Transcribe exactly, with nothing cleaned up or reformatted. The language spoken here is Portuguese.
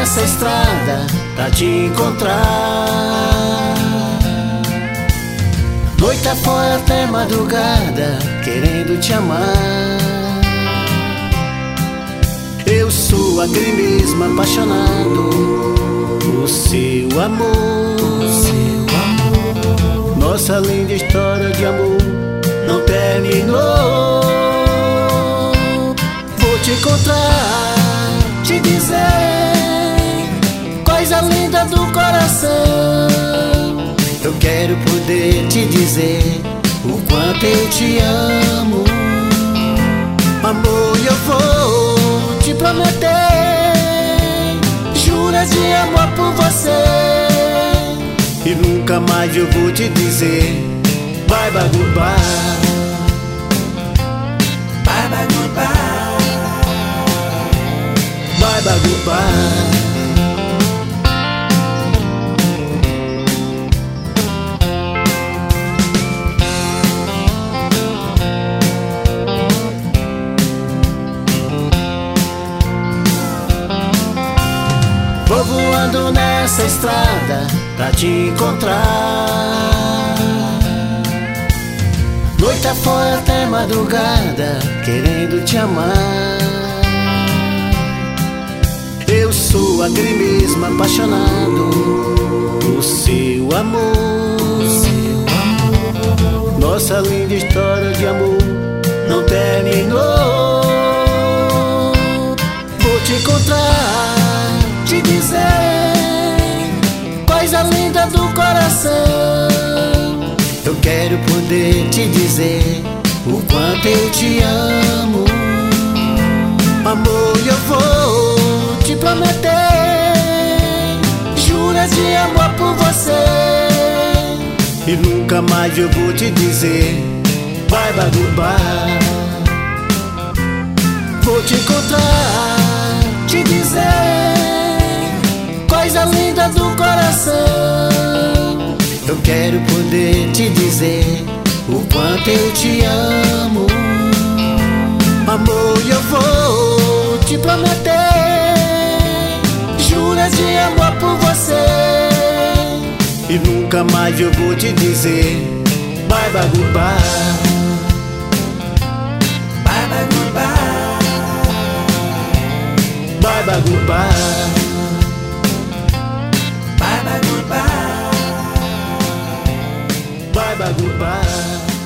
nessa estrada pra te encontrar. Noite afora até madrugada, querendo te amar. Eu sou aquele mesmo apaixonado por seu amor. Nossa linda história de amor não terminou. Vou te encontrar, te dizer coisa linda do coração. Eu quero poder te dizer o quanto eu te amo. Amor, eu vou te prometer juras de amor por você. E nunca mais eu vou te dizer bye bye goodbye. Bye bye goodbye. Bye bye goodbye. Vou voando nessa estrada pra te encontrar. Noite afora até madrugada, querendo te amar. Eu sou aquele mesmo apaixonado por seu amor. Nossa linda história de amor não terminou. Vou te encontrar, te dizer coisa linda do coração. Eu quero poder te dizer o quanto eu te amo. Amor, eu vou te prometer juras de amor por você. E nunca mais eu vou te dizer bye bye goodbye. Vou te encontrar, te dizer coisa linda do coração. Eu quero poder te dizer o quanto eu te amo. Amor, eu vou te prometer juras de amor por você. E nunca mais eu vou te dizer bye bye goodbye. Bye bye goodbye. Bye bye goodbye. Bye bye goodbye. Bye bye goodbye.